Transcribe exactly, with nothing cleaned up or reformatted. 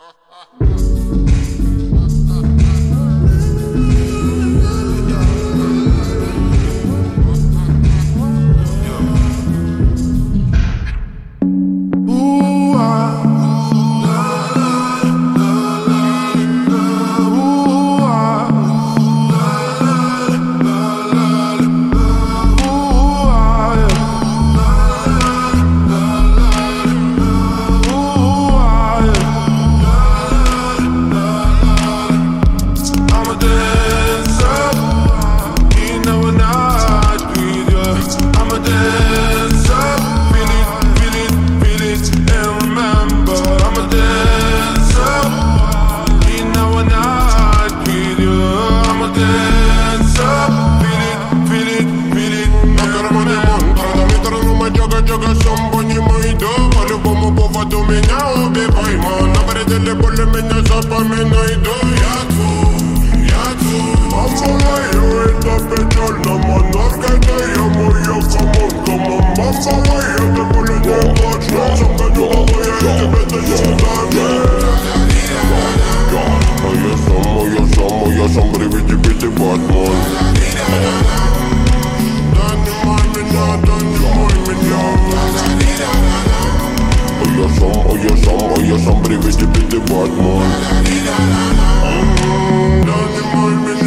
По-любому поводу меня убивай, ман. На пределе боли меня запоминай, да я твой, я твой. Мама моя, это печально, монарка, да я моя, камон, камон. Мама моя, это боли не плачь, я сам гоню головой, я тебе даю даме. Моя сам, моя сам, моя сам, приведи, бити, Батман. Донимай меня, донимай меня. Я сам, я сам, я сам, приведи, бити, Батман. Донимай меня.